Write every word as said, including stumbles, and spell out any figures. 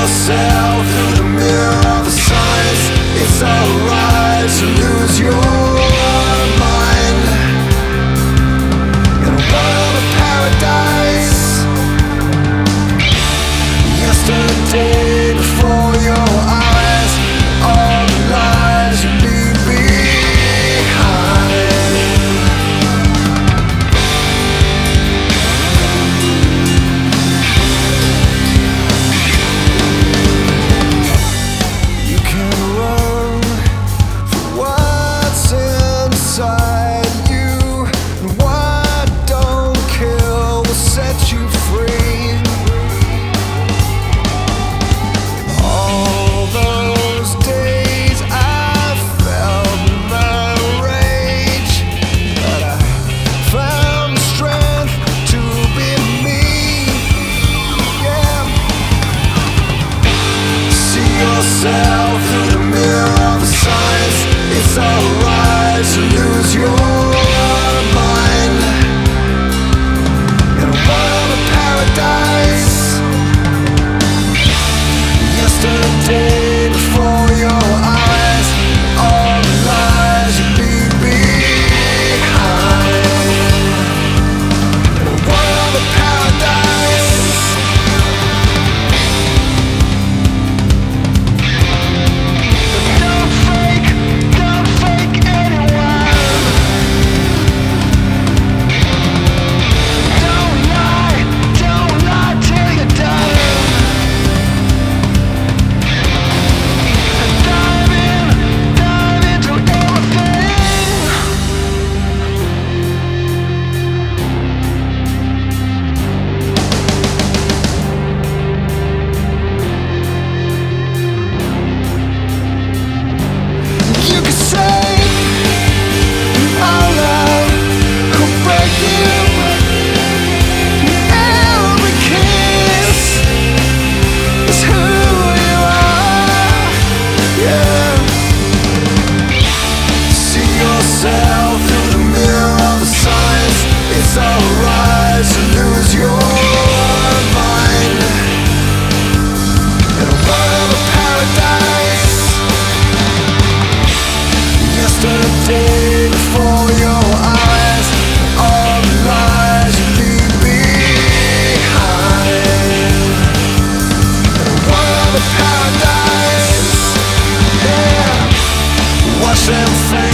yourself through the mirror of the signs. It's alright to lose your mind in a world of paradise. Yesterday before your eyes, all the lies you leave behind. You can run from what's inside you, and what don't kill will set you free. All those days I felt my rage, but I found strength to be me. Yeah. See yourself through the mirror of the signs. It's alright to lose your mind in a world of paradise. Yesterday before your eyes, all the lies you leave behind in a world of paradise. Don't fake, don't fake anyone. Don't lie, don't lie till you're done. Dive in, dive into everything. You could say our love will break you. Every kiss is who you are. Yeah. See yourself through the mirror of the signs. It's alright to lose your mind in a world of paradise. Yesterday before your eyes, all the lies you leave behind in a world of paradise. Yeah. Watch them fade.